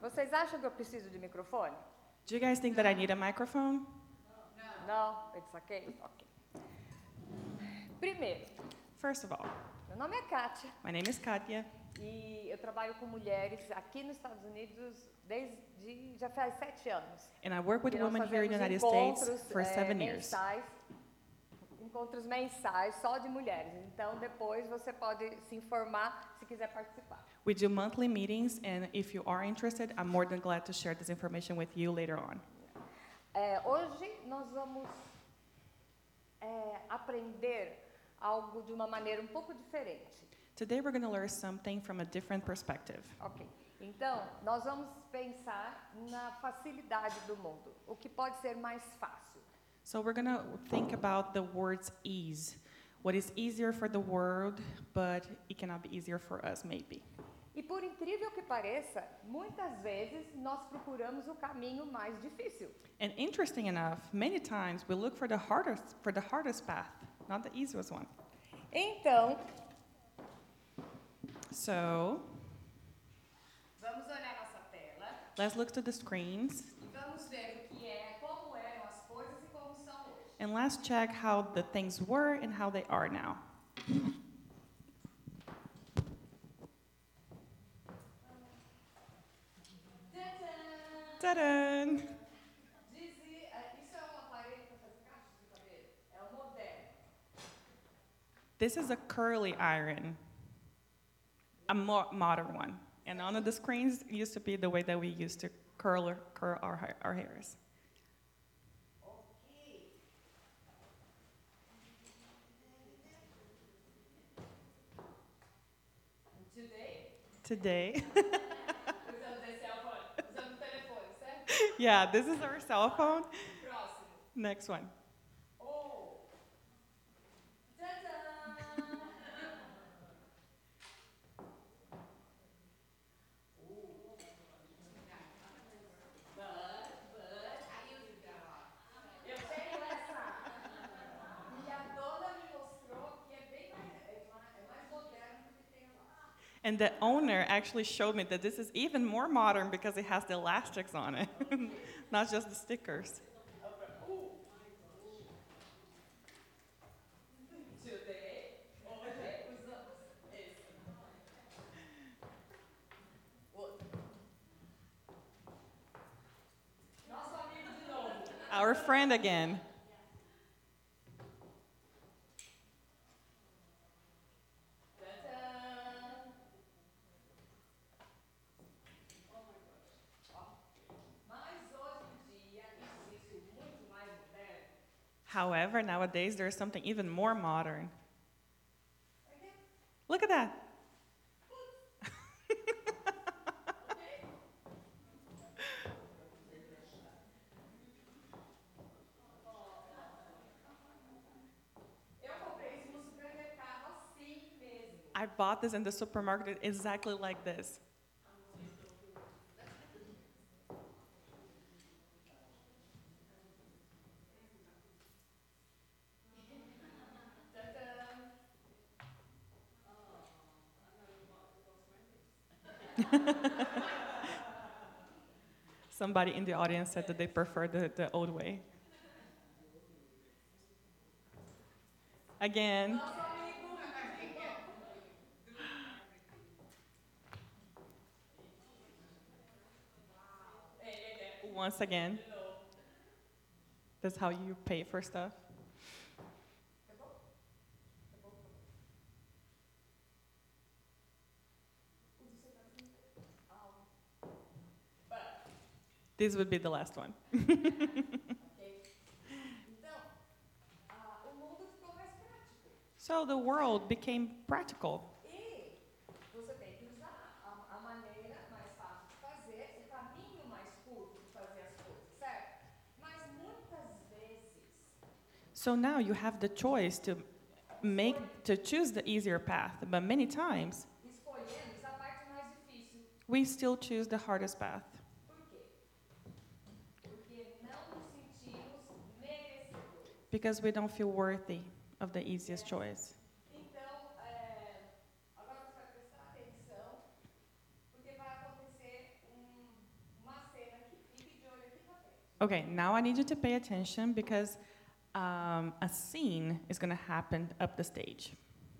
Vocês acham que eu preciso de microfone? Do you guys think that I need a microphone? Não? It's okay? Ok. Primeiro, First of all, meu nome é Kátia my name is Katya, e eu trabalho com mulheres aqui nos Estados Unidos desde já faz 7 anos. and I work with E nós women here in the fazemos United States encontros, for 7 years. encontros mensais só de mulheres. Então, depois você pode se informar se quiser participar. We do monthly meetings, and if you are interested, I'm more than glad to share this information with you later on. Hoje nós vamos aprender algo de uma maneira um pouco diferente. Today we're going to learn something from a different perspective. Ok. Então, nós vamos pensar na facilidade do mundo. O que pode ser mais fácil? So we're going to think about the words ease. What is easier for the world, but it cannot be easier for us, maybe. E por incrível que pareça, muitas vezes nós procuramos o caminho mais difícil. And interesting enough, many times we look for the hardest path, not the easiest one. Então, So vamos olhar nossa tela let's look to the screens e vamos ver como eram as coisas e como são hoje. and let's check how the things were and how they are now. Ta-da! Isso é um aparelho para fazer cachos de cabelo? É um moderno. This is a curly iron, a modern one. And on the screens it used to be the way that we used to curl our hairs. Ok. Today. Usando esse telefone, usando o telefone, certo? Yeah, this is our cell phone. Próximo. Next one. Oh. Tadã! Eu tenho essa. E a dona me mostrou que é mais moderno do que tem lá. And the owner actually showed me that this is even more modern because it has the elastics on it, not just the stickers. Today, hoje, usamos esse. Outro. Nosso amigo de novo. Our friend again. Tadã! Oh my gosh. Ó. Mas hoje em dia existe muito mais moderno. However, nowadays there's something even more modern. Look at that. Eu comprei isso no supermercado assim mesmo. I bought this in the supermarket exactly like this. Tadã! Somebody in the audience said that they prefer the old way. Again. Nosso amigo. Once again. De novo. That's how you pay for stuff. Acabou? Acabou? O do seu casamento. But. This would be the last one. Ok. Então, o mundo ficou mais prático. So the world became practical. E você tem que usar a maneira mais fácil de fazer, o caminho mais curto de fazer as coisas, certo? Mas muitas vezes, So now you have the choice to choose the easier path, but many times escolhemos a parte mais difícil. we still choose the hardest path Por quê? Porque não nos sentimos merecedores. because we don't feel worthy of the easiest choice. Então, agora você vai prestar atenção, porque vai acontecer Okay, now I need you to pay attention because a scene is going to happen up the stage.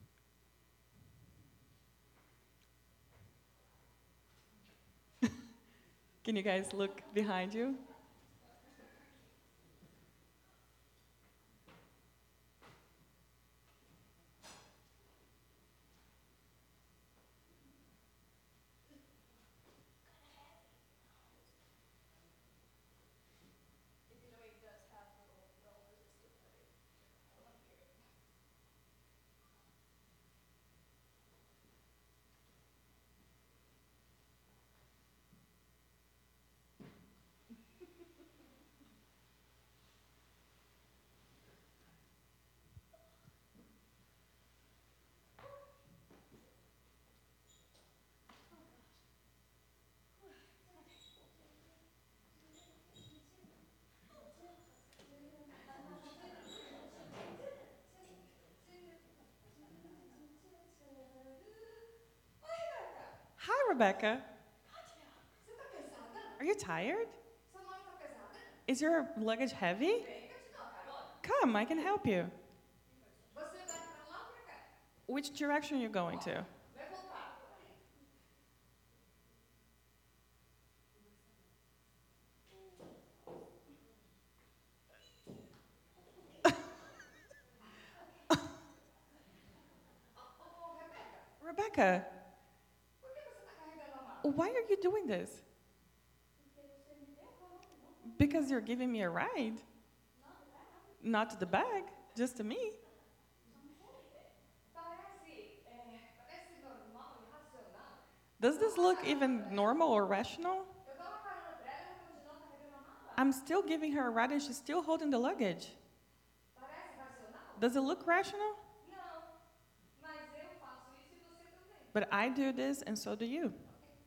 Can you guys look behind you? Hi, Rebecca. Você tá cansada? Are you tired? Sua mala tá pesada? Is your luggage heavy? Vem que eu te dou uma carona. Come, I can help you. Você vai pra lá ou pra cá? Which direction are you going to? Leva o carro. Ô, Rebeca, Rebecca, por que você tá carregando a mala? why are you doing this? Porque você me deu carona, não? Because you're giving me a ride. Not to the bag, just to me. Parece normal e racional. Does this look even normal or rational? Eu dou uma carona pra ela e ela continua carregando a mala. I'm still giving her a ride and she's still holding the luggage. Parece racional? Does it look rational? Não. Mas eu faço isso e você também. But I do this and so do you.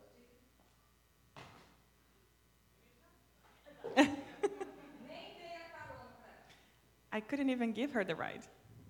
Nem dei a carona pra ela. I couldn't even give her the ride.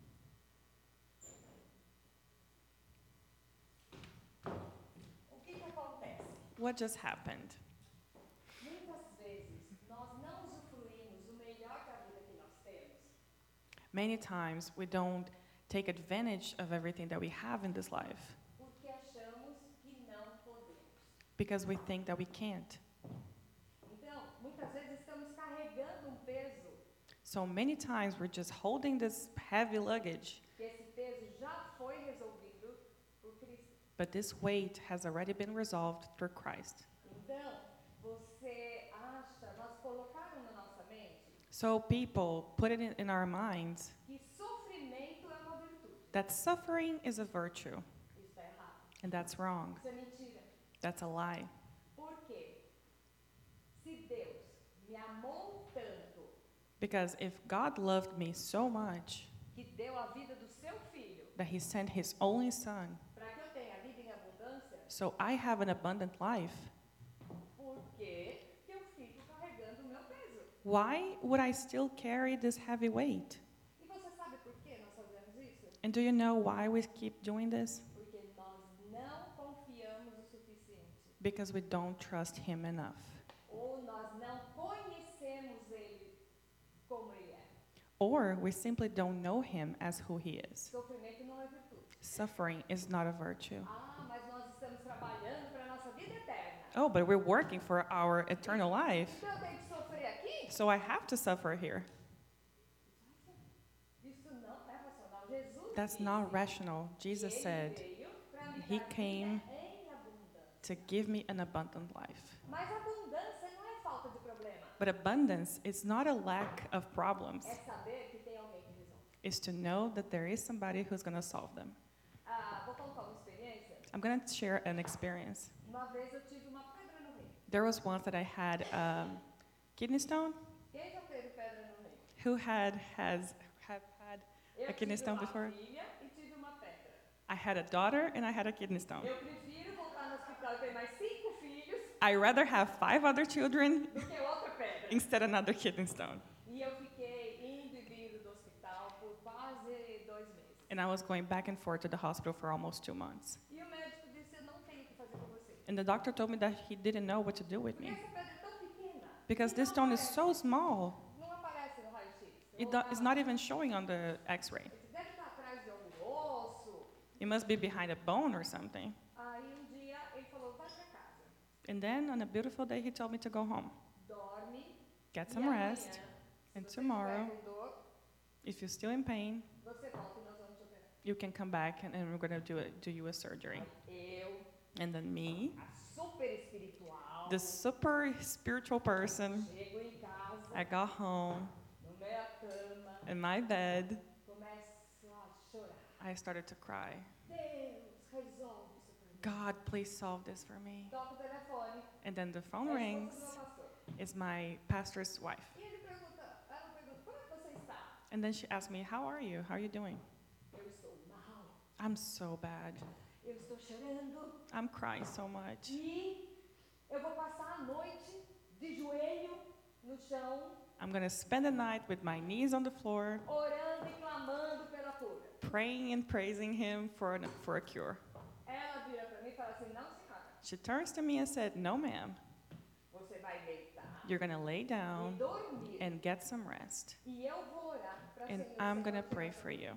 O que acontece? What just happened? Muitas vezes nós não usufruímos o melhor da vida que nós temos Many times we don't take advantage of everything that we have in this life porque achamos que não podemos. because we think that we can't. Então, muitas vezes estamos carregando peso, So many times we're just holding this heavy luggage, que esse peso já foi resolvido por Cristo. but this weight has already been resolved through Christ. Então, você acha, nós colocaram na nossa mente So people put it in our minds que sofrimento é uma virtude. that suffering is a virtue, Isso está errado. and that's wrong. Isso é mentira. That's a lie. Por quê? Se Deus me amou tanto Because if God loved me so much que deu a vida do seu filho that he sent his only son para que eu tenha vida em abundância, so I have an abundant life, por que eu fico carregando o meu peso? why would I still carry this heavy weight? E você sabe por que nós fazemos isso? And do you know why we keep doing this? Porque nós não confiamos o suficiente. Because we don't trust him enough. Ou nós não conhecemos ele como ele é. Or we simply don't know him as who he is. Sofrimento não é virtude. Suffering is not a virtue. Ah, mas nós estamos trabalhando para a nossa vida eterna. Oh, but we're working for our eternal life, Então eu tenho que sofrer aqui? so I have to suffer here. Isso não é racional. Jesus That's disse not rational. que Jesus ele said veio para me he dar came vida em abundância. to give me an abundant life. Mas abundância não é falta de problema. But abundance is not a lack of problems. É saber que tem alguém que resolve. It's to know that there is somebody who's going to solve them. Vou contar uma experiência. I'm going to share an experience. Uma vez eu tive uma pedra no rim. There was once that I had kidney stone. Quem já teve pedra no rim? Who have had Eu a kidney tive stone uma before? filha e tive uma pedra. I had a daughter and I had a kidney stone. Eu prefiro voltar no hospital e ter mais 5 filhos I rather have 5 other children do que outra pedra. instead of another kidney stone. E eu fiquei indo e vindo do hospital por quase 2 meses. And I was going back and forth to the hospital for almost 2 months. E o médico disse, eu não tenho o que fazer com você. And the doctor told me that he didn't know what to do with Porque me essa pedra é tão pequena. because E this não stone is aparece. so small. Não aparece no raio-x. It's not even showing on the X-ray. Deve estar atrás de algum osso. It must be behind a bone or something. Aí um dia ele falou, vai pra casa. And then on a beautiful day, he told me to go home, Dorme. get E some amanhã, rest, se and você tomorrow, estiver com dor, if you're still in pain, você volta e nós vamos te operar. you can come back and we're gonna do you a surgery. Aí eu, And then me, a super espiritual, the super spiritual person, chego em casa, I got home no meio da cama, in my bed. começo a chorar. I started to cry. Deus, resolve isso pra mim. God, please solve this for me. Toca o telefone. And then the phone É a esposa rings. do meu pastor. It's my pastor's wife. E ela pergunta, como é que você está? And then she asked me, how are you? How are you doing? Eu estou mal. I'm so bad. Eu estou chorando. I'm crying so much. E eu vou passar a noite de joelho no chão, I'm going to spend the night with my knees on the floor, orando e clamando pela cura. praying and praising him for a cure. Ela vira para mim e fala assim, não senhora, She turns to me and said, no, ma'am. você vai deitar You're going to lay e down dormir. and get some rest. E eu vou orar para And Senhor. I'm going to pray for you.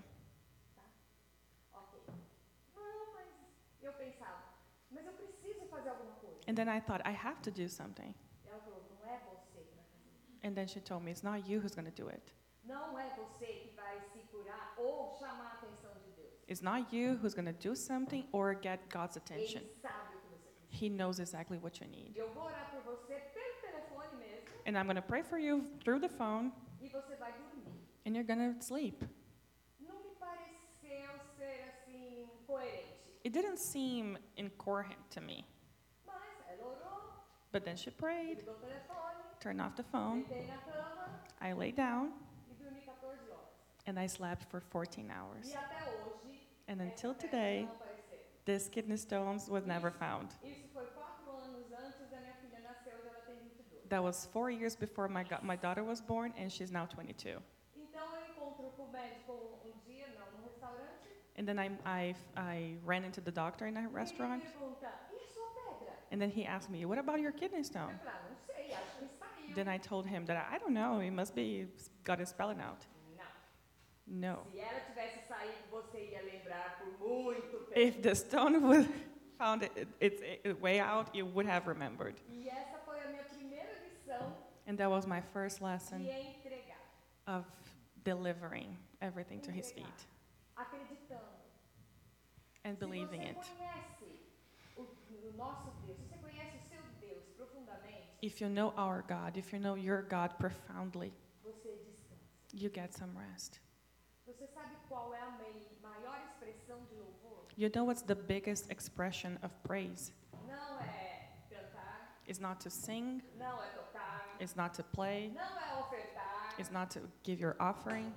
Ok. Não, mas eu pensava, mas eu preciso fazer alguma coisa. And then I thought, I have to do something. Ela falou, não é você que vai fazer isso. And then she told me, it's not you who's going to do it. Não é você que vai se curar ou chamar a atenção de Deus. It's not you who's going to do something or get God's attention. Ele sabe o que você precisa. He knows exactly what you need. Eu vou orar por você pelo telefone mesmo And I'm going to pray for you through the phone, e você vai dormir. and you're going to sleep. Não me pareceu ser assim coerente. It didn't seem incoherent to me. Mas ela orou, But then she prayed, ligou o telefone, turned off the phone, deitei na cama I lay down, e dormi 14 horas. and I slept for 14 hours. E até hoje, And until essa today, não apareceu. this kidney stones was never found. Isso foi 4 anos antes da minha filha nascer, hoje ela tem 22. That was 4 years before my daughter was born, and she's now 22. Então eu encontro com o médico dia, não, no restaurante. And then I ran into the doctor in a restaurant, E ele pergunta, e a sua pedra? and then he asked me, what about your kidney stone? Eu falei, não sei, acho que saiu. Then I told him that I don't know, it must be got a spelling out. Não. No. Se ela tivesse saído, você ia lembrar por muito tempo. If the stone would found its way out, you would have remembered. E essa foi a minha primeira lição And that was my first lesson de entregar. of delivering everything to his feet Acreditando. and believing Se it. você conhece o nosso Deus, se você conhece o seu Deus profundamente, If you know our God, if you know your God profoundly, você descansa. you get some rest. Você sabe qual é a maior expressão de louvor? You know what's the biggest expression of praise? Não é cantar, It's not to sing, não é tocar, it's not to play, não é ofertar. it's not to give your offering.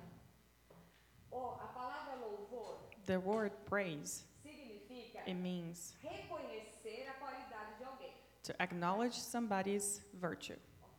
A palavra louvor The word praise, significa it means reconhecer a qualidade de alguém. to acknowledge somebody's virtue.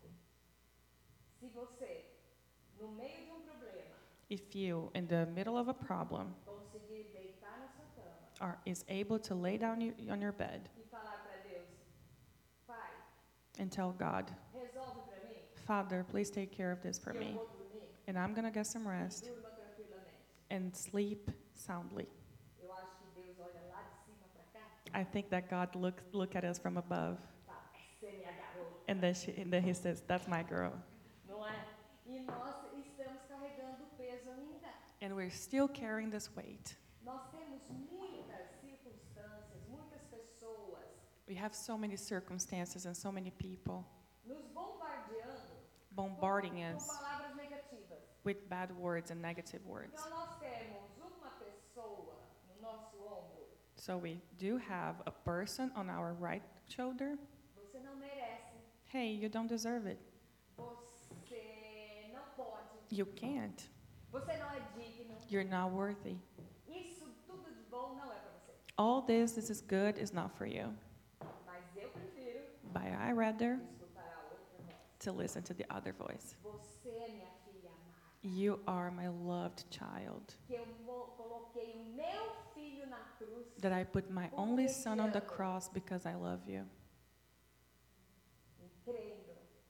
Se você, no meio de um problema, If you, in the middle of a problem, conseguir deitar na sua cama is able to lay down on your bed e falar para Deus, Pai, and tell God, resolve para mim, Father, please take care of this for e eu me, vou dormir, and I'm going to get some rest durma tranquilamente. and sleep soundly. Eu acho que Deus olha lá de cima para cá I think that God look at us from above, e fala, essa é minha garota. and then he says, that's my girl. Não é? E nós estamos carregando o peso ainda. And we're still carrying this weight. Nós temos muitas circunstâncias, muitas pessoas We have so many circumstances and so many people nos bombardeando bombarding com us palavras negativas. with bad words and negative words. Então nós temos uma pessoa no nosso ombro. So we do have a person on our right shoulder. Você não merece. Hey, you don't deserve it. Você não pode. You can't. Você não é digno. You're not worthy. Isso tudo de bom não é para você. All this is good is not for you. Mas eu prefiro But I rather escutar a outra voz. to listen to the other voice. Você é minha filha amada. You are my loved child. Que eu coloquei o meu filho na cruz. That I put my only son on the cross because I love you. E crendo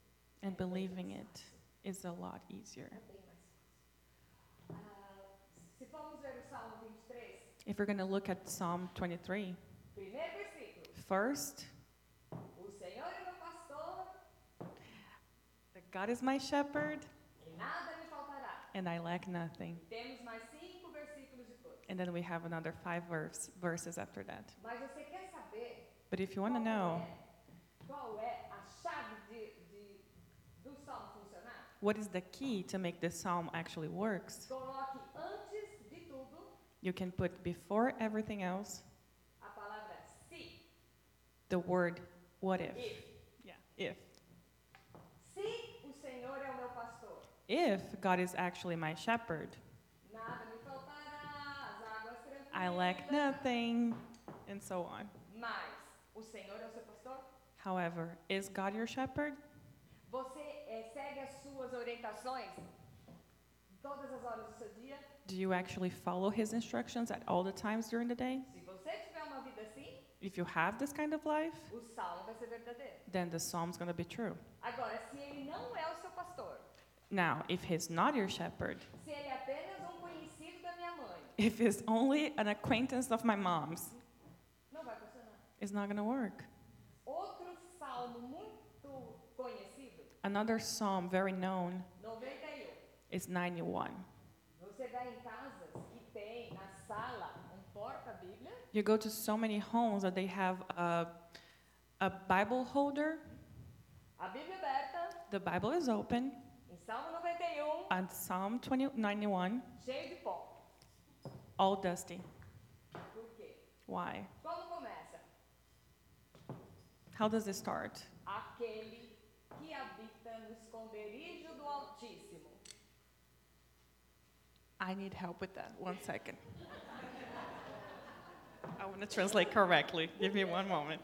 And believing it is a lot easier. É bem mais fácil. Se formos ver o Salmo 23, If we're going to look at Psalm 23, primeiro versículo. first, O Senhor é meu pastor that God is my shepherd e nada me faltará. and I lack nothing. Temos mais 5 versículos depois. And then we have another 5 verses after that. Mas você quer saber But if you want to know qual é a chave do Salmo funcionar? what is the key to make this psalm actually works, Coloque antes de tudo you can put before everything else a palavra se. the word what if. If. Yeah, if. Se o Senhor é o meu pastor, If God is actually my shepherd, nada me faltará, as águas tranquilas. I lack nothing, and so on. Mas o Senhor é o seu pastor? However, is God your shepherd? Você segue as suas orientações todas as horas do seu dia? Do you actually follow his instructions at all the times during the day? Se você tiver uma vida assim, If you have this kind of life, o salmo vai ser verdadeiro. then the psalm's going to be true. Agora, se ele não é o seu pastor, Now, if he's not your shepherd, se ele é apenas um conhecido da minha mãe, if he's only an acquaintance of my mom's, não vai funcionar. it's not going to work. Outro salmo muito conhecido, Another psalm very known 91. is 91. Você vai em casas que tem na sala porta-bíblia, You go to so many homes that they have a Bible holder. a Bíblia aberta, The Bible is open, em Salmo 91, and Psalm 91, cheio de pó. all dusty. Por quê? Why? Como começa? How does it start? Aquele que habita no esconderijo do Altíssimo. I need help with that. 1 second. I want to translate correctly. Give me one moment.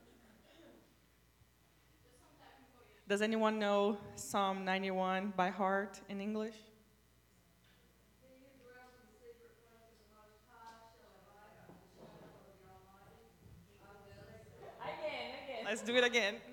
Does anyone know Psalm 91 by heart in English? Again. Let's do it again. No.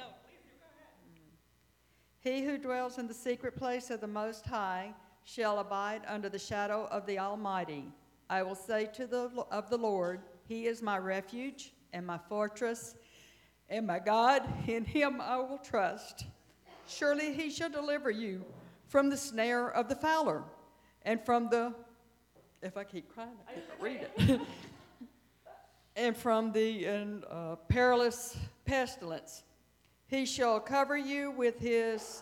He who dwells in the secret place of the Most High shall abide under the shadow of the Almighty. I will say of the Lord, He is my refuge and my fortress and my God. In Him I will trust. Surely He shall deliver you from the snare of the fowler and from the, if I keep crying, I can't read it, and from the perilous pestilence. He shall cover you with His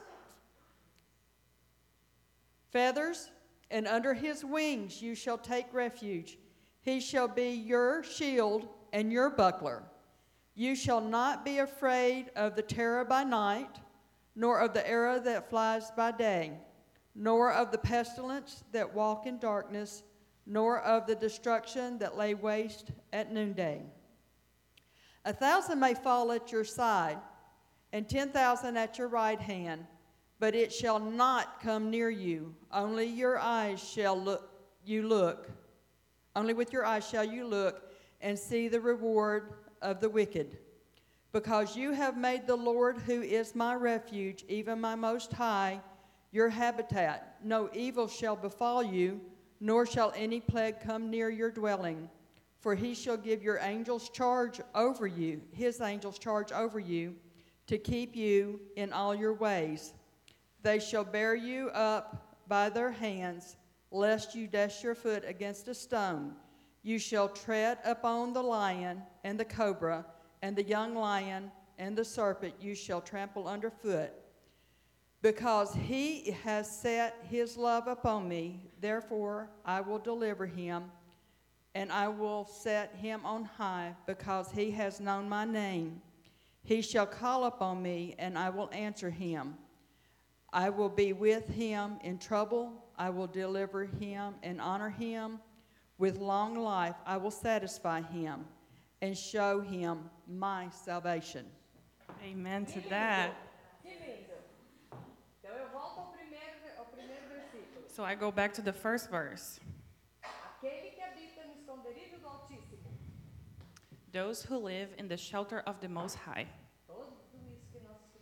feathers, and under His wings you shall take refuge. He shall be your shield and your buckler. You shall not be afraid of the terror by night, nor of the arrow that flies by day, nor of the pestilence that walk in darkness, nor of the destruction that lay waste at noonday. 1,000 may fall at your side, and 10,000 at your right hand, but it shall not come near you. Only your eyes shall look. Only with your eyes shall you look and see the reward of the wicked. Because you have made the Lord, who is my refuge, even my Most High, your habitat. No evil shall befall you, nor shall any plague come near your dwelling. For He shall give your angels charge over you, His angels charge over you, to keep you in all your ways. They shall bear you up by their hands, lest you dash your foot against a stone. You shall tread upon the lion and the cobra, and the young lion and the serpent you shall trample underfoot. Because He has set His love upon me, therefore I will deliver him, and I will set him on high, because he has known my name. He shall call upon me, and I will answer him. I will be with him in trouble. I will deliver him and honor him. With long life I will satisfy him and show him my salvation. Amen to that. Que lindo. Então eu volto ao primeiro versículo. So I go back to the first verse. Aquele que habita no esconderijo do Altíssimo. Those who live in the shelter of the Most High. Tudo isso que nós escutamos.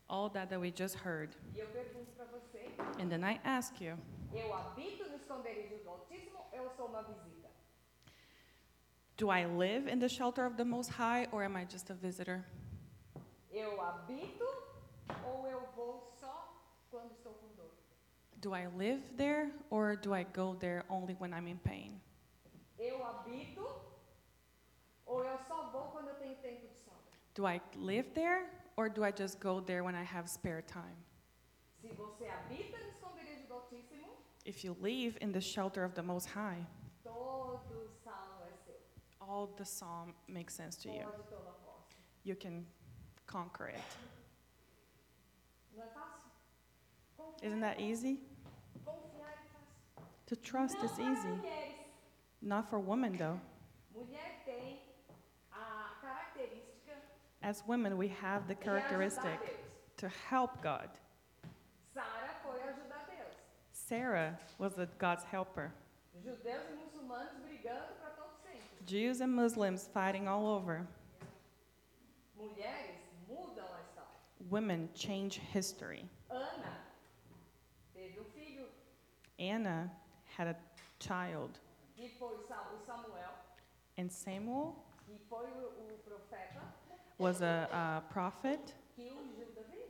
All that we just heard. E eu pergunto para você, And then I ask you, eu habito no esconderijo do Altíssimo, eu sou uma visita. do I live in the shelter of the Most High, or am I just a visitor? Eu habito ou eu vou só quando estou com dor? Do I live there, or do I go there only when I'm in pain? Eu habito ou eu só vou quando eu tenho tempo de sobra? Do I live there, or do I just go there when I have spare time? Se você habita no esconderijo do Altíssimo, If you live in the shelter of the Most High, todo o salmo é seu. all the psalm makes sense to you. Pode tomar posse. You can conquer it. Não é fácil? Confiar Isn't that é easy? fácil. Confiar é fácil. To trust Não is para easy. mulheres. Not for women, though. Mulher tem a característica As women, we have the de ajudar characteristic Deus. to help God. Sara foi ajudar Deus. Sarah was God's helper. Judeus e muçulmanos brigando para todo sempre. Jews and Muslims fighting all over. Mulheres mudam a história. Women change history. Ana teve um filho Anna had a child, que foi o Samuel, and Samuel que foi o profeta was a prophet. que ungiu Davi.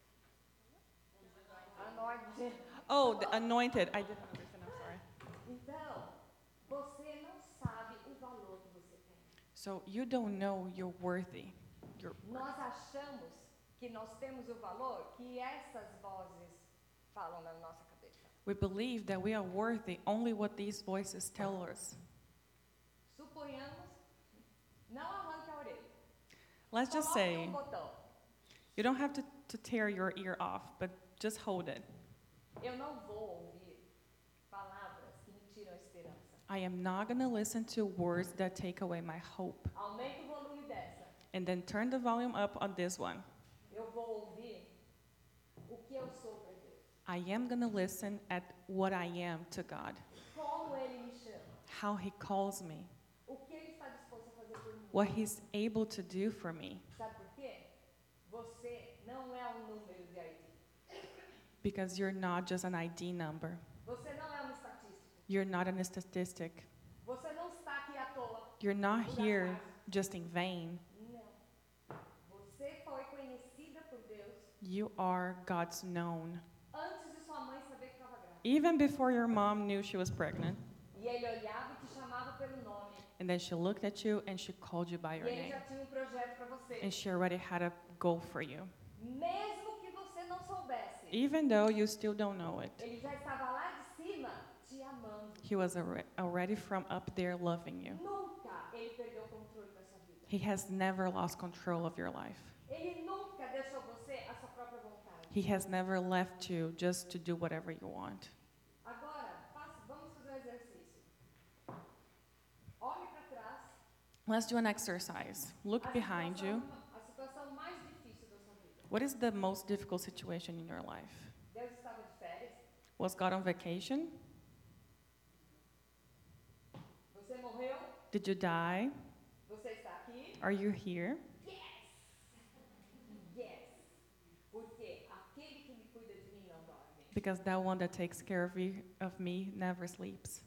Anoite. Oh, the anointed. I didn't understand. I'm sorry. Então, você não sabe o valor que você tem. So you don't know you're worthy. Nós achamos que nós temos o valor que essas vozes falam na nossa cabeça. We believe that we are worthy only what these voices tell us. Suponhamos, não arranque a orelha. Let's just Coloque say um botão. you don't have to tear your ear off, but just hold it. Eu não vou ouvir palavras que me tiram a esperança. I am not going to listen to words that take away my hope. Aumenta o volume dessa. And then turn the volume up on this one. Eu vou ouvir o que eu sou para Deus. I am going to listen at what I am to God, Como Ele me chama. how He calls me, O que Ele está disposto a fazer por mim. what He's able to do for me. Sabe por quê? Você não é um número de ID. Because you're not just an ID number. Você não é uma estatística. You're not a statistic. Você não está aqui à toa. You're not por here acaso. just in vain. Não. Você foi conhecida por Deus You are God's known. antes de sua mãe saber que estava grávida. Even before your mom knew she was pregnant. E Ele olhava e te chamava pelo nome. And then she looked at you and she called you by E your Ele name. já tinha um projeto para você. And she already had a goal for you. Mesmo que você não soubesse. Even though you still don't know it. Ele já estava lá de cima te amando. He was already from up there loving you. Nunca Ele perdeu o controle da sua vida. He has never lost control of your life. Ele nunca deixou você a sua própria vontade. He has never left you just to do whatever you want. Agora, vamos fazer um exercício. Olhe para trás. Let's do an exercise. Look behind you. A situação mais difícil da sua vida. What is the most difficult situation in your life? Deus estava de férias. Was God on vacation? Você morreu. Did you die? Você está aqui. Are you here? Yes! Yes! Porque aquele que me cuida de mim não dorme. Because that one that takes care of me never sleeps.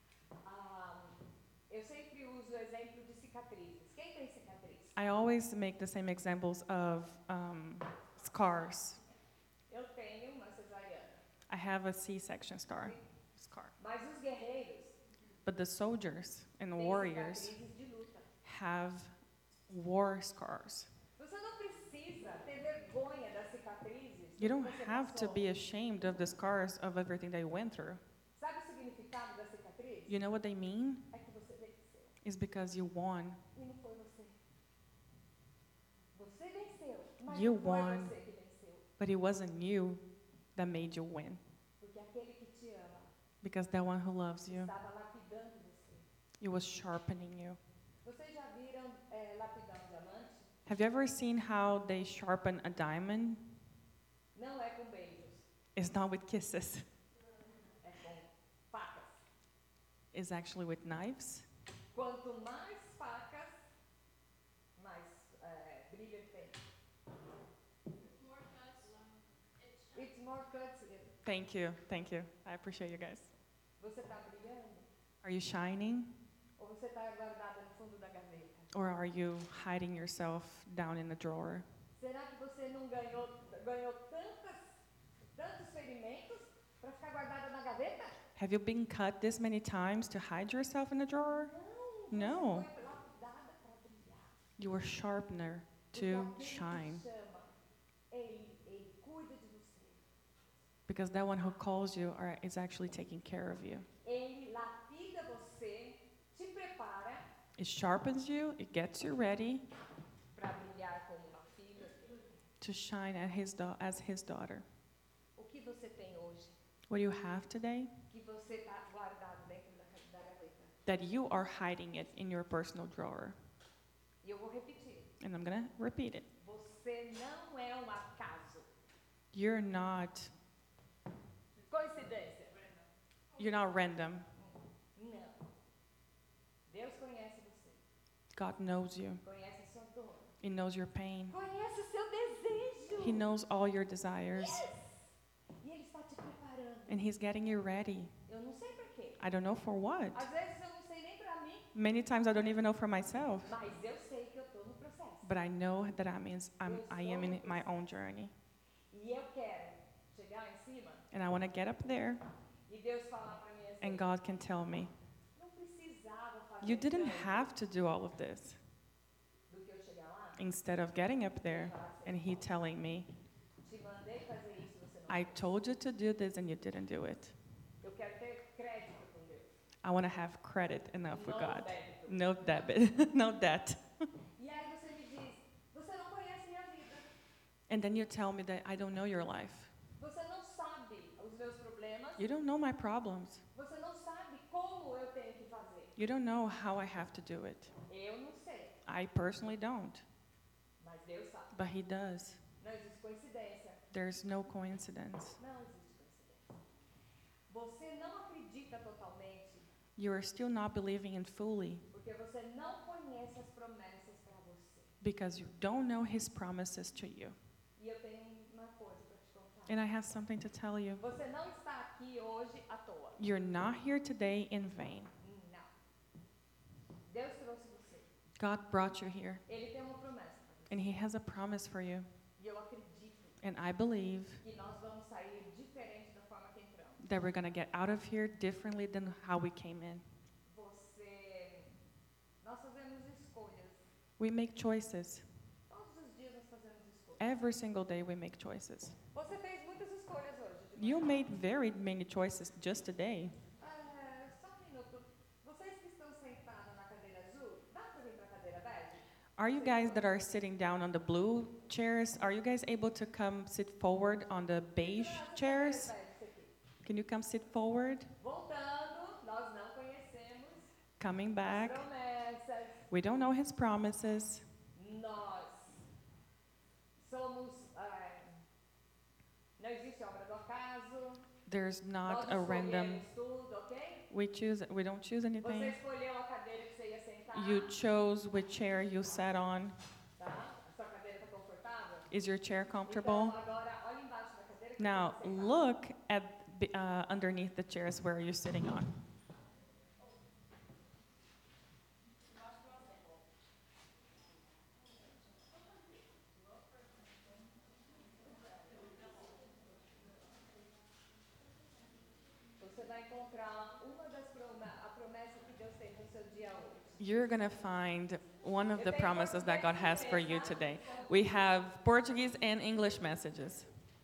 Eu sempre uso o exemplo de cicatrizes. Quem tem cicatriz? I always make the same examples of scars. Eu tenho uma cesariana. I have a C-section scar. Mas os guerreiros But the soldiers and têm warriors cicatrizes de luta. have war scars. Você não precisa ter vergonha das cicatrizes. You don't que você have to passou. be ashamed of the scars of everything that you went through. Sabe o significado da cicatriz? You know what they mean? É que você venceu. It's because you won. E não foi você. Você venceu, mas You não foi won. você que venceu. But it wasn't you that made you win. Porque aquele que te ama Because that one who loves you, estava lapidando você. it was sharpening you. Vocês já viram lapidar um diamante? Have you ever seen how they sharpen a diamond? Não é com beijos, It's not with kisses. é com facas. It's actually with knives. Quanto mais facas, mais brilho ele tem. more cuts. Thank you. Thank you. I appreciate you guys. Você está brilhando? Are you shining? Ou você está guardada no fundo da gaveta? Or are you hiding yourself down in the drawer? Será que você não ganhou tantos ferimentos para ficar guardada na gaveta? Have you been cut this many times to hide yourself in the drawer? Não. No. Você foi lapidada para brilhar. You were sharpener Porque to aquele que shine. chama, ele cuida de você. Because that one who calls you is actually taking care of you. Ele lapida você, te prepara It sharpens you, it gets you ready para brilhar como uma filha. to shine as his daughter. O que você tem hoje What do you have today? que você está guardado dentro da gaveta? That you are hiding it in your personal drawer. E eu vou repetir. And I'm going to repeat it. Você não é um acaso. You're not Coincidência. random. Não. Deus conhece você. God knows you. Conhece a sua dor. He knows your pain. Conhece o seu desejo. He knows all your desires. Yes. E Ele está te preparando. And he's getting you ready. Eu não sei para quê. I don't know for what. Às vezes eu não sei nem para mim, Many times I don't even know for myself. mas eu sei que eu estou no processo. But I know that I am in my own journey. E eu quero chegar lá em cima And I want to get up there e Deus falar para mim assim, and God can tell me, não precisava fazer you didn't tanto have to do all of this. do que eu chegar lá. Instead of getting up there Falar assim, and he telling me, te mandei fazer isso, você não I fez. told you to do this and you didn't do it. Eu quero ter crédito com Deus. I want to have credit enough with Não God. débito. No debit, no debt. E aí você me diz, você não conhece minha vida. And then you tell me that I don't know your life. Você não sabe os meus problemas. You don't know my problems. Você não sabe como eu tenho que fazer. You don't know how I have to do it. Eu não sei, I personally don't, mas Deus sabe. but he does. Não existe coincidência. There's no coincidence. Não existe coincidência. Você não acredita totalmente You are still not believing in fully porque você não conhece as promessas para você. because you don't know his promises to you. E eu tenho uma coisa para te contar. And I have something to tell you. Você não está aqui hoje à toa. You're not here today in vain. Não. Deus trouxe você. God brought you here, Ele tem uma promessa para você. and he has a promise for you. E eu acredito And I believe que nós vamos sair diferente da forma que entramos. that we're going to get out of here differently than how we came in. Nós fazemos escolhas. We make choices. Todos os dias nós fazemos escolhas. Every single day we make choices. Você fez muitas escolhas hoje. De You manhã. made very many choices just today. Só um minuto. Vocês que estão sentados na cadeira azul, dá para vir para a cadeira bege? Are you guys that are sitting down on the blue chairs, are you guys able to come sit forward on the beige chairs? Can you come sit forward? Voltando, nós não conhecemos Coming as back. promessas. We don't know his promises. Nós somos. Não existe obra do acaso. There's not Nós a random. escolhemos tudo, ok? We don't choose Você anything. escolheu a cadeira que você ia sentar. You chose which chair you sat on. Tá? A sua cadeira está confortável? Is your chair comfortable? Então, agora, olha embaixo da cadeira que Now, você vai sentar. look at underneath the chairs where you're sitting on. Você vai encontrar a promessa que Deus tem para o seu dia hoje. You're going to find one of the promises that God has for you today. We have Portuguese and English messages.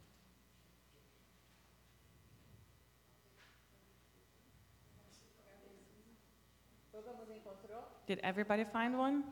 Todo mundo encontrou? Did everybody find one?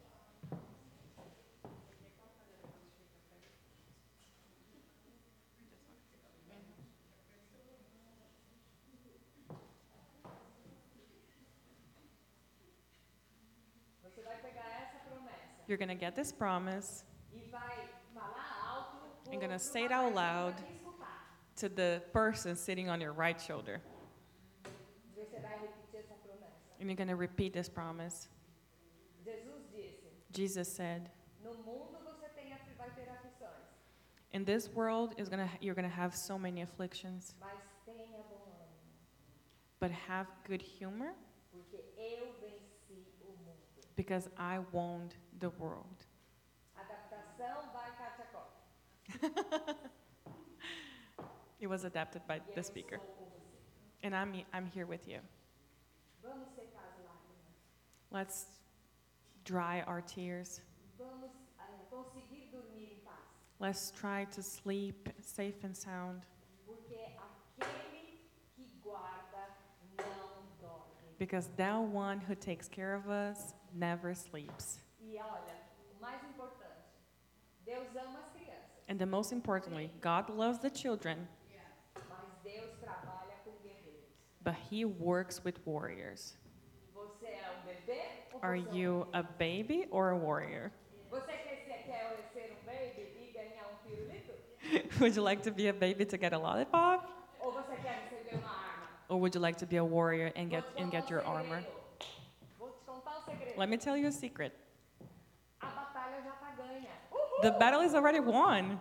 Você vai pegar essa promessa You're going to get this promise e vai falar alto I'm gonna pro say it rapaz out que tá loud. aqui escutar. to the person sitting on your right shoulder. Você vai repetir essa promessa. And you're going to repeat this promise. Jesus disse: Jesus said, No mundo você vai ter aflições, In this world, you're gonna have so many afflictions, mas tenha bom ânimo, but have good humor porque eu venci o mundo. because I won the world. Adaptação by Katia Kopp. It was adapted by E the eu speaker. estou com você. And I'm here with you. Vamos secar as lágrimas. Let's dry our tears. Vamos conseguir dormir em paz. Let's try to sleep safe and sound Porque aquele que guarda não dorme. because that one who takes care of us never sleeps. E olha, o mais importante, Deus ama as crianças, And the most importantly, God loves the children, mas Deus trabalha com guerreiros. but He works with warriors. Você é bebê ou Are você you a baby or a warrior? Você quer ser baby e ganhar pirulito? Would you like to be a baby to get a lollipop? Ou você quer receber uma arma? Or would you like to be a warrior and Vou get te contar your segredo. armor? Vou te contar segredo. Let me tell you a secret. A batalha já está ganha. The battle is already won.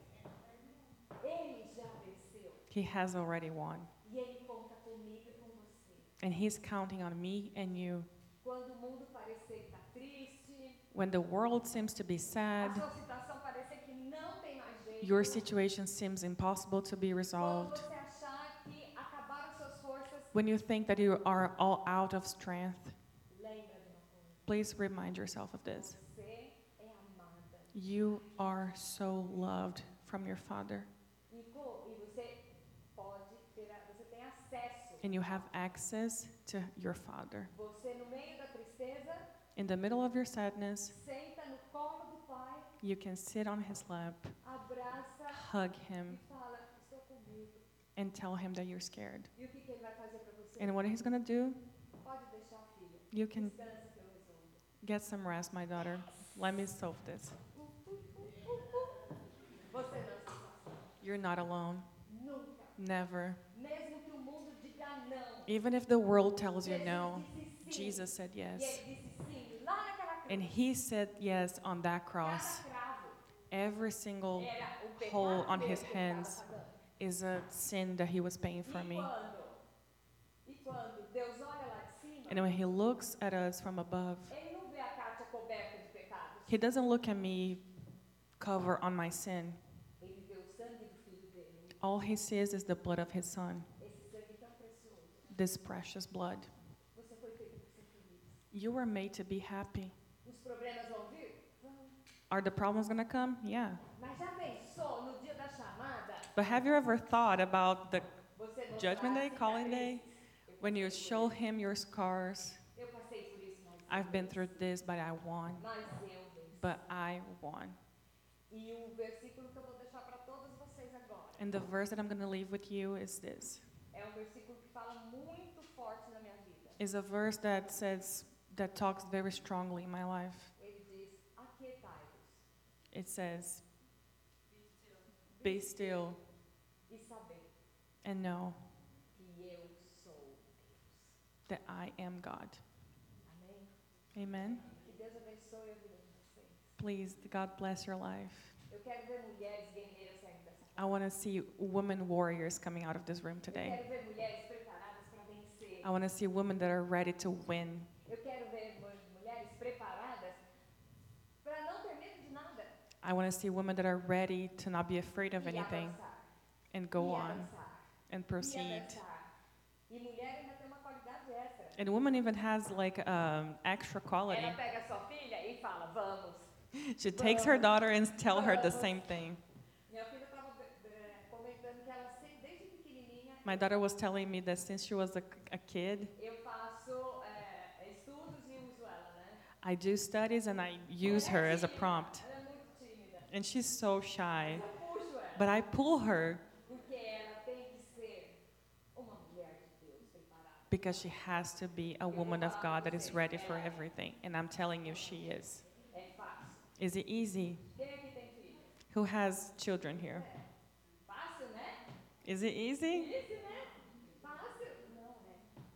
Ele já venceu. He has already won. E ele conta comigo e com você. And He's counting on me and you. Quando o mundo parecer que está triste, When the world seems to be a sad, sua situação parecer que não tem mais jeito. your situation seems impossible to be Quando resolved, você achar que acabaram suas forças, when you think that you are all out of strength, lembra de uma coisa. please remind yourself of this. Você é amada. You are so loved from your Father, E você pode ter, você tem acesso. and you have access to your Father. Você no meio da tristeza, In the middle of your sadness, senta no colo do Pai, you can sit on His lap, abraça hug e Him, fala, estou comigo. and tell Him that you're scared. E o que ele vai fazer para você? And what He's gonna do, Pode deixar, filha. you can Descansa que eu resolvo. get some rest, my daughter. Let me solve this. Você não está sozinha. You're not alone. Nunca. Never. Mesmo que o mundo diga não. Even if the world tells you Jesus no, disse sim. Jesus said E yes. ele disse sim. Lá naquela cruz. And He said yes on that cross. Cada cravo Every single era o pecado hole on dele His que ele estava hands pagando. is a sin that He was paying for me. E quando Deus olha lá de cima, And when He looks at us from above, ele não vê a Kátia coberta de pecados. He doesn't look at me cover on my sin. Ele vê o sangue do filho dele. All He sees is the blood of His Son, Esse sangue tão precioso. this precious blood. Você foi feito para ser feliz. You were made to be happy. Os problemas vão vir? Vão. Are the problems gonna come? Yeah. Mas já pensou no dia da chamada? But have you ever thought about the Você mostrar Judgment Day, as Calling cicatrizes? Day, when you show Him your scars? Eu passei por isso, mas I've been through this, but I won. Mas eu venci. But I won. E o versículo que eu vou deixar para todos vocês agora And the verse that I'm going to leave with you is this. é um versículo que fala muito forte na minha vida. Is a verse that talks very strongly in my life. Ele diz: aquietai-vos It says, "Be still e saber and know que eu sou Deus. that I am God." Amém? Amen. Que Deus abençoe a vida de vocês. Please, God bless your life. Eu quero ver mulheres guerreiras saindo dessa I want to see women warriors coming out of this room Eu today. quero ver mulheres preparadas para vencer. I want to see women that are ready to win. Eu quero ver mulheres preparadas para não ter medo de nada. I want to see women that are ready to not be afraid of E anything avançar. and go E on avançar. and E proceed. avançar. E mulher ainda tem uma qualidade extra. And woman even has like extra quality. Ela pega a sua filha e fala, vamos. She takes her daughter and tell her the same thing. Minha filha estava comentando que ela sempre, desde pequenininha, My daughter was telling me that since she was a kid, eu faço estudos e uso ela, né? I do studies and I use Ela her é as a tímida, prompt. Ela é muito tímida. And she's so shy. Mas eu puxo ela. But I pull her Porque ela tem que ser uma mulher de Deus preparada. because she has to be a woman of God that is ready for everything. And I'm telling you, she is. É fácil. Is it easy? Quem aqui tem filho? Who has children here? Fácil, né? Is it easy? Isso, né? Fácil? Não, né?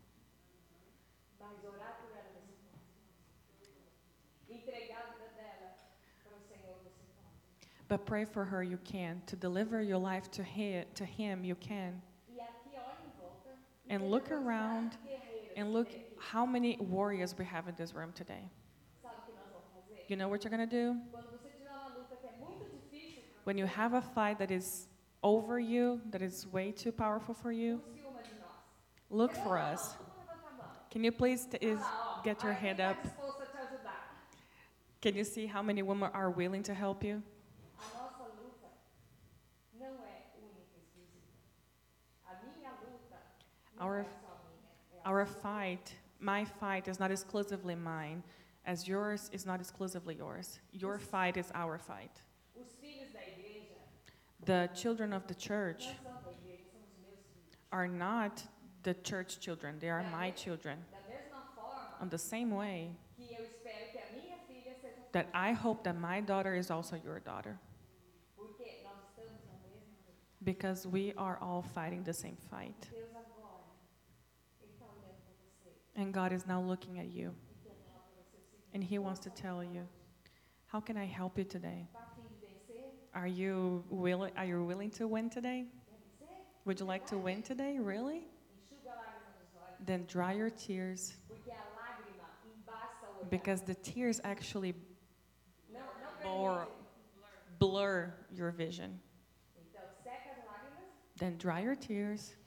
Mas orar por ela você pode. Entregar a vida dela para o Senhor você pode. But pray for her, you can. To deliver your life to him, you can. E aqui olha em volta. And look around and look how many warriors we have in this room today. Sabe o que nós vamos fazer? You know what you're going to do? Quando você tiver uma luta que é muito difícil, When you have a fight that is over you, that is way too powerful for you, busque uma de nós. look for us. Todo mundo levanta a mão. Can you please Olha lá, ó. get your Olha quem hand tá up? disposto a te ajudar. Can you see how many women are willing to help you? A nossa luta não é única e exclusiva. A minha luta não Our- é só minha. É a Our sua. fight, my fight is not exclusively mine, as yours is not exclusively yours. Your fight is our fight. Os filhos da igreja The children of the church não são da igreja, são os meus filhos. are not the church children, they are my children. Da mesma forma On the same way que eu espero que a minha filha seja that I hope that my daughter is also your daughter, porque nós estamos na mesma luta. because we are all fighting the same fight. Deus agora, Ele está olhando para você And God is now looking at you, e quer falar para você o seguinte: and He wants to tell you, how can I help you today? está a fim de vencer? Are you willing to win today? Quer vencer? Would you like to win today, really? Enxuga a lágrima dos olhos, Then dry your tears, porque a lágrima embaça o olhar. because the tears actually Não blur, permite. blur your vision. Então, seca as lágrimas, Then dry your tears,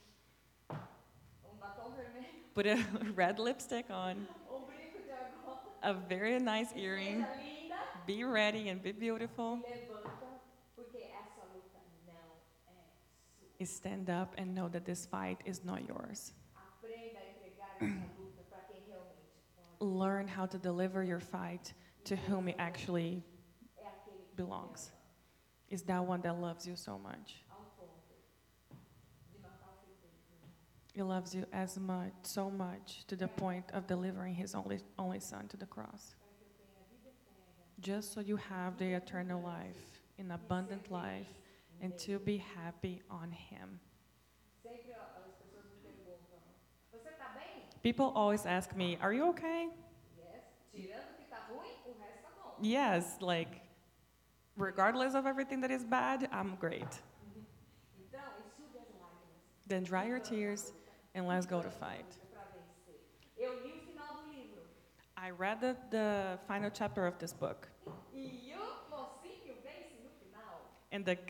batom vermelho, put a red lipstick on, brinco de argola, a very nice earring, seja linda be ready and be beautiful, e levanta, porque essa luta não é sua. stand up and know that this fight is not yours. Aprenda a entregar essa luta para quem realmente pode. Learn how to deliver your fight to whom it actually É aquele que belongs. te ama Is that one that loves you so much. ao ponto de matar o filho dele por mim. He loves you as much, so much, to the point of delivering his only son to the cross. Para que eu tenha a vida eterna, Just so you have the eternal life, an abundant life, and to be happy on him. sempre as pessoas me perguntam: você está bem? People always ask me, are you okay? Yes. Tirando o que está ruim, o resto está bom. Yes, like, regardless of everything that is bad, I'm great. Então, enxugue as lágrimas. Then dry your tears and let's go to fight. Para vencer. Eu li o final do livro. I read the final chapter of this book, E o mocinho vence no final. and the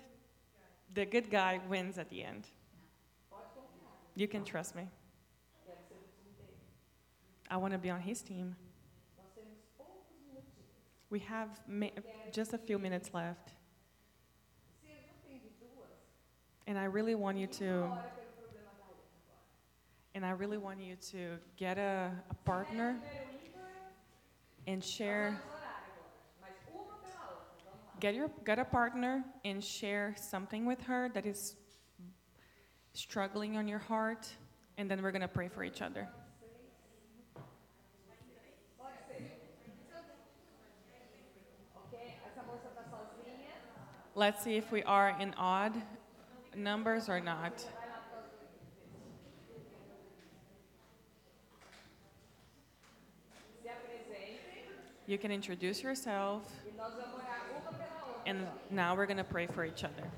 good guy wins at the end. Pode confiar. You can trust me. Quero ser do time dele. I want to be on his team. Nós temos poucos minutinhos. We have just a few minutes left, Se eu não tenho de duas, and I really want you to, ora pelo problema da outra agora. and I really want you to get a partner Número ímpar, and share. vamos orar agora. Mas uma pela outra. Vamos lá. Get a partner and share something with her that is struggling on your heart, and then we're gonna pray for each other. Pode ser. Ok? Essa moça está sozinha. Let's see if we are in odd numbers or not. Vai lá para os dois. Se apresente. You can introduce yourself, E nós vamos orar uma pela outra. and now we're gonna pray for each other.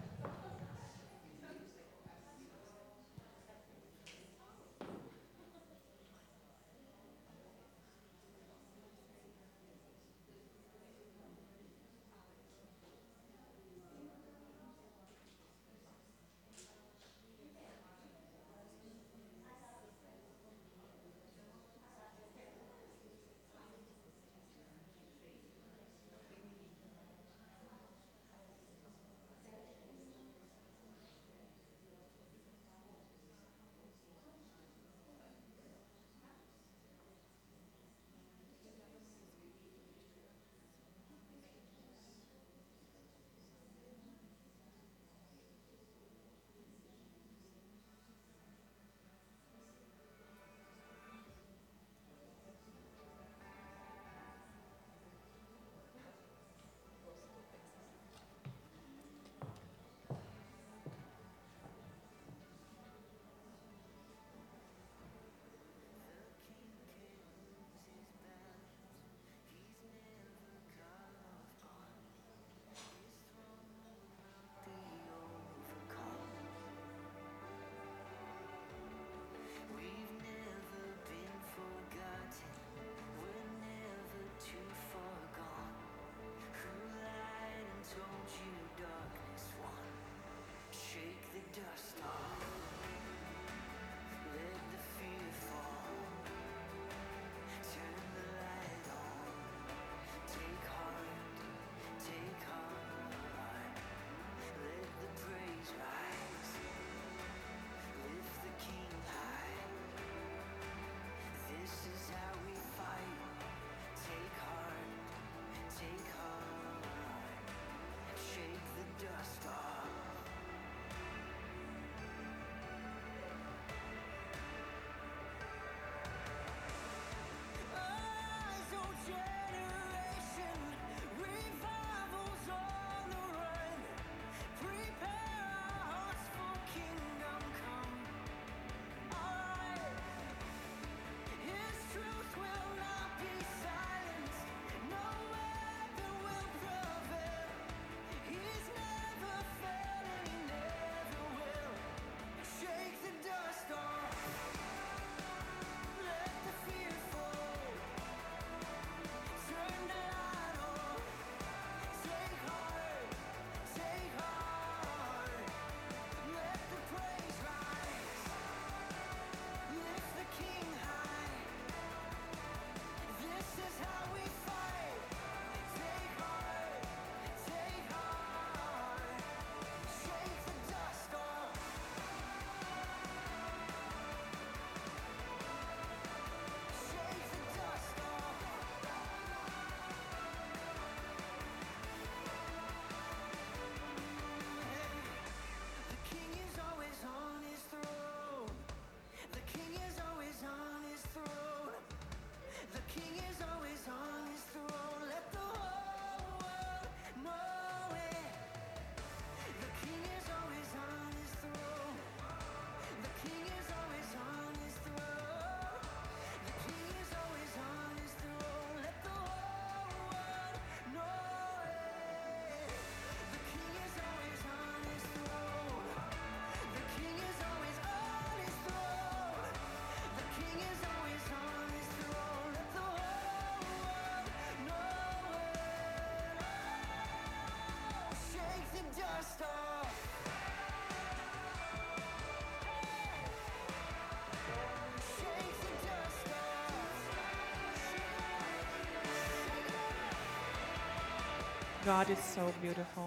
God is so beautiful.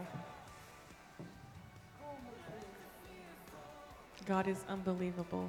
God is unbelievable.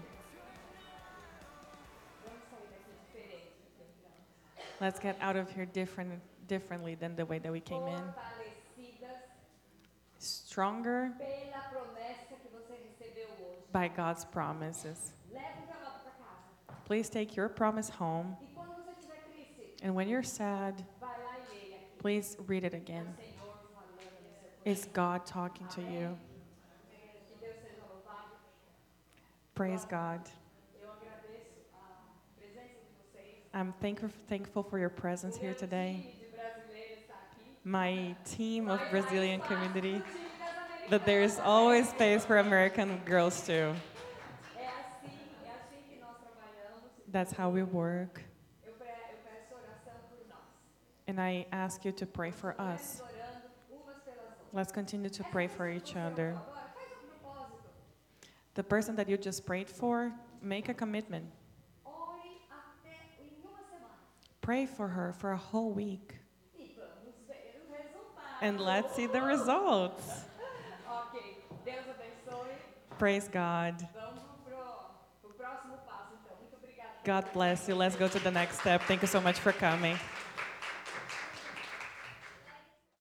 Vamos sair daqui diferente do que entramos. Let's get out of here differently than the way that we came in. Fortalecidas Stronger pela promessa que você recebeu hoje. by God's promises. Leva o envelope para casa. Please take your promise home. E quando você estiver triste, And when you're sad, vai lá e leia aqui. please read it again. O Senhor falando no seu coração. It's God talking to you. Que Deus seja louvado. Praise God. Eu agradeço a presença de vocês. I'm thankful for your presence O here meu today. time de brasileiros está aqui. My team of Mas há Brazilian espaço community, pro time das americanas but there's always space for American girls too. É assim que nós trabalhamos. That's how we work. Eu peço oração por nós. And I ask you to pray for us. Orando umas pelas outras. Let's continue to pray for each other. Agora, faz propósito. The person that you just prayed for, make a commitment. Ore até em uma semana. Pray for her for a whole week. E vamos ver o resultado. And let's see the results. Ok. Deus abençoe. Praise God. Vamos pro próximo passo, então. Muito obrigada. God bless you. Let's go to the next step. Thank you so much for coming.